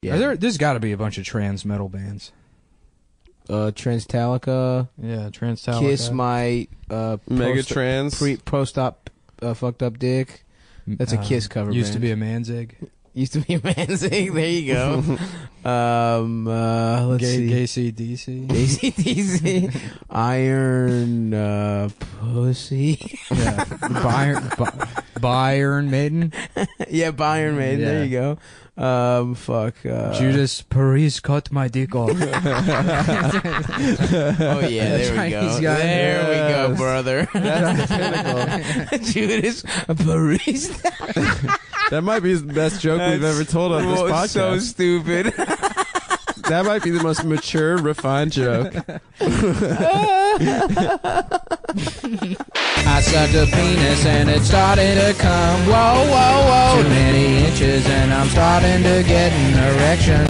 Yeah. There's got to be a bunch of trans metal bands. Transtalica. Yeah, Transtalica. Kiss my Megatrans. post-op fucked up dick. That's a Kiss cover Used to band. be a Manzig. Used to be a Manzig. There you go. Let's see. AC/DC. ACDC. Iron Pussy. Yeah. Bayern Maiden. Yeah, Bayern Maiden. Yeah. There you go. Judas Priest cut my dick off. Oh yeah, there we go. Chinese guy. There we go, Yes. brother. That's the pinnacle. Judas Priest. That might be the best joke we've ever told on this podcast. So stupid. That might be the most mature, refined joke. I sucked a penis and it started to come. Whoa, whoa, whoa. Too many inches and I'm starting to get an erection.